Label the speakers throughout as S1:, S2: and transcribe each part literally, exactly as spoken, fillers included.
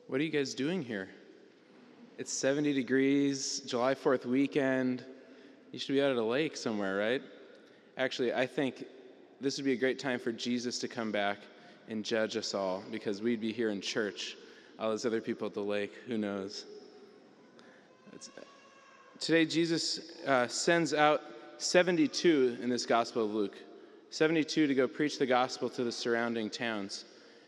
S1: What are you guys doing here? It's seventy degrees, July fourth weekend. You should be out at a lake somewhere, right? Actually, I think this would be a great time for Jesus to come back and judge us all, because we'd be here in church. All those other people at the lake, who knows? It's, today, Jesus uh, sends out seventy-two in this Gospel of Luke. seventy-two to go preach the gospel to the surrounding towns.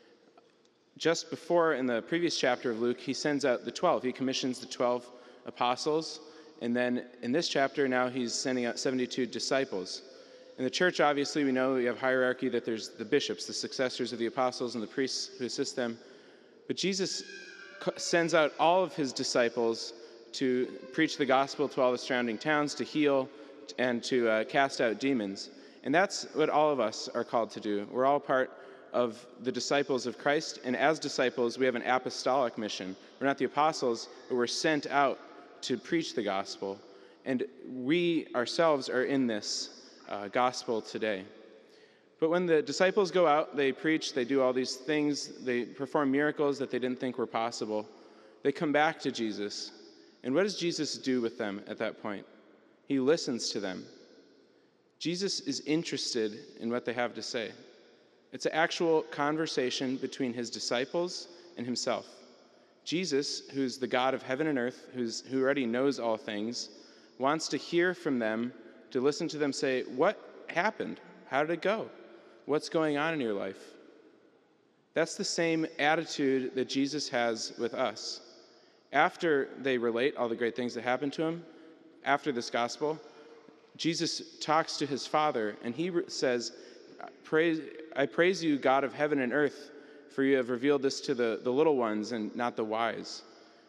S1: Just before, in the previous chapter of Luke, he sends out the twelve. He commissions the twelve apostles. And then in this chapter, now he's sending out seventy-two disciples. In the church, obviously, we know we have hierarchy, that there's the bishops, the successors of the apostles, and the priests who assist them. But Jesus sends out all of his disciples to preach the gospel to all the surrounding towns, to heal, and to uh, cast out demons. And that's what all of us are called to do. We're all part of the disciples of Christ, and as disciples, we have an apostolic mission. We're not the apostles, but we're sent out to preach the gospel. And we ourselves are in this uh, gospel today. But when the disciples go out, they preach, they do all these things, they perform miracles that they didn't think were possible. They come back to Jesus. And what does Jesus do with them at that point? He listens to them. Jesus is interested in what they have to say. It's an actual conversation between his disciples and himself. Jesus, who's the God of heaven and earth, who's, who already knows all things, wants to hear from them, to listen to them say, what happened? How did it go? What's going on in your life? That's the same attitude that Jesus has with us. After they relate all the great things that happened to him, after this gospel, Jesus talks to his Father, and he says, Praise, I praise you, God of heaven and earth, for you have revealed this to the, the little ones and not the wise.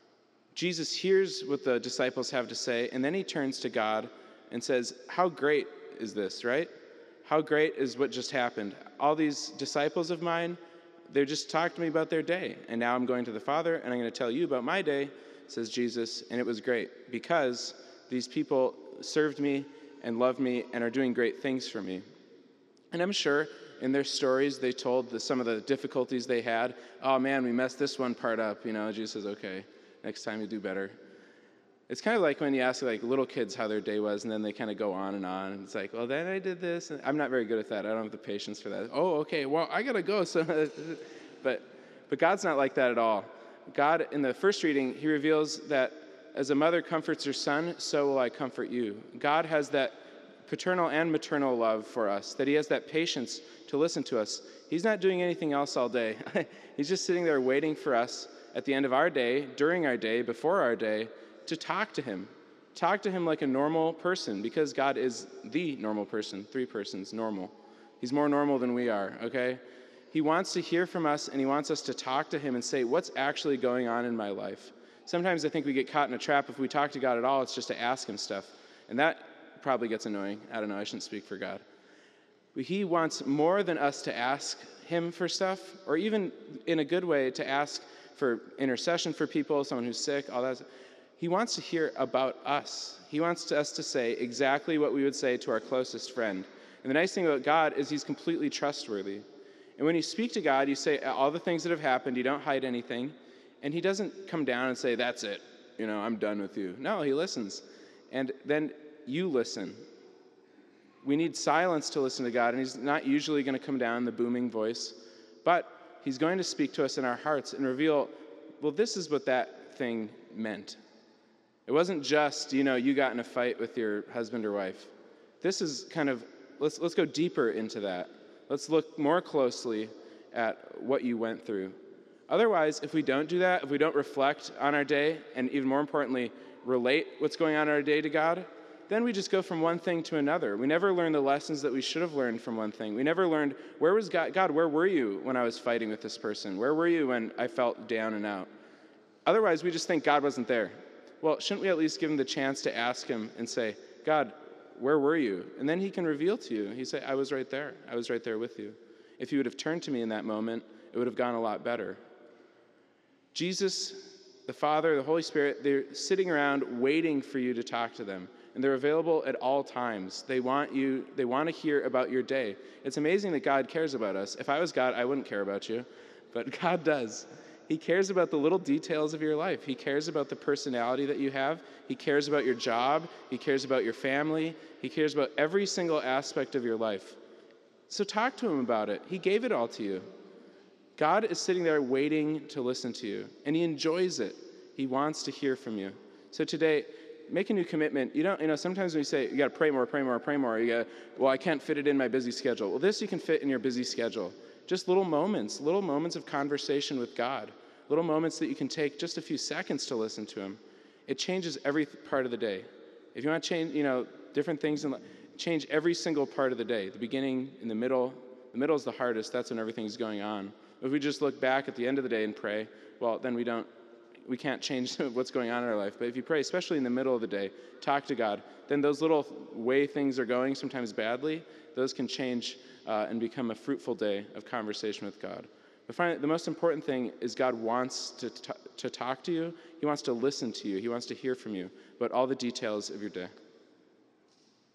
S1: Jesus hears what the disciples have to say, and then he turns to God and says, how great is this, right? How great is what just happened? All these disciples of mine, they just talked to me about their day, and now I'm going to the Father, and I'm going to tell you about my day, says Jesus, and it was great, because these people served me and loved me and are doing great things for me. And I'm sure in their stories they told the, some of the difficulties they had. Oh man, we messed this one part up. You know, Jesus says, okay, next time you do better. It's kind of like when you ask like little kids how their day was, and then they kind of go on and on. And it's like, well, then I did this. And I'm not very good at that. I don't have the patience for that. Oh, okay, well, I got to go. So, but, but God's not like that at all. God, in the first reading, he reveals that as a mother comforts her son, so will I comfort you. God has that paternal and maternal love for us, that he has that patience to listen to us. He's not doing anything else all day. He's just sitting there waiting for us at the end of our day, during our day, before our day, to talk to him. Talk to him like a normal person, because God is the normal person, three persons, normal. He's more normal than we are, okay? He wants to hear from us, and he wants us to talk to him and say, what's actually going on in my life? Sometimes I think we get caught in a trap. If we talk to God at all, it's just to ask him stuff. And that probably gets annoying. I don't know, I shouldn't speak for God. But he wants more than us to ask him for stuff, or even in a good way to ask for intercession for people, someone who's sick, all that. He wants to hear about us. He wants us to say exactly what we would say to our closest friend. And the nice thing about God is he's completely trustworthy. And when you speak to God, you say all the things that have happened, you don't hide anything, and he doesn't come down and say, that's it, you know, I'm done with you. No, he listens. And then you listen. We need silence to listen to God, and he's not usually going to come down in the booming voice, but he's going to speak to us in our hearts and reveal, well, this is what that thing meant. It wasn't just, you know, you got in a fight with your husband or wife. This is kind of, let's let's go deeper into that. Let's look more closely at what you went through. Otherwise, if we don't do that, if we don't reflect on our day, and even more importantly, relate what's going on in our day to God, then we just go from one thing to another. We never learn the lessons that we should have learned from one thing. We never learned, where was God? God, where were you when I was fighting with this person? Where were you when I felt down and out? Otherwise, we just think God wasn't there. Well, shouldn't we at least give him the chance to ask him and say, God, where were you? And then he can reveal to you. He say, I was right there. I was right there with you. If you would have turned to me in that moment, it would have gone a lot better. Jesus, the Father, the Holy Spirit, they're sitting around waiting for you to talk to them. And they're available at all times. They want you, they want to hear about your day. It's amazing that God cares about us. If I was God, I wouldn't care about you, but God does. He cares about the little details of your life. He cares about the personality that you have. He cares about your job. He cares about your family. He cares about every single aspect of your life. So talk to him about it. He gave it all to you. God is sitting there waiting to listen to you, and he enjoys it. He wants to hear from you. So today, make a new commitment. You don't, you know, sometimes we say, you got to pray more, pray more, pray more. You got, well, I can't fit it in my busy schedule. Well, this you can fit in your busy schedule. Just little moments, little moments of conversation with God. Little moments that you can take just a few seconds to listen to him. It changes every part of the day. If you want to change, you know, different things, in, change every single part of the day. The beginning, in the middle. The middle is the hardest. That's when everything's going on. If we just look back at the end of the day and pray, well, then we don't, we can't change what's going on in our life. But if you pray, especially in the middle of the day, talk to God, then those little way things are going, sometimes badly, those can change uh, and become a fruitful day of conversation with God. But finally, the most important thing is God wants to, t- to talk to you. He wants to listen to you. He wants to hear from you about all the details of your day.